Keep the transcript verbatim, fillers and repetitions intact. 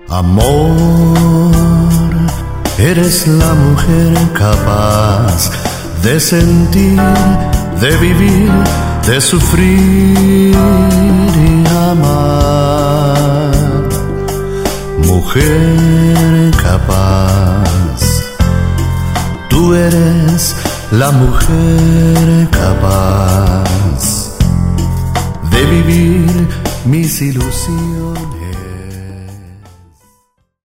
Amor, eres la mujer capaz de sentir, de vivir, de sufrir y amar. Mujer capaz, tú eres la mujer capaz de vivir mis ilusiones.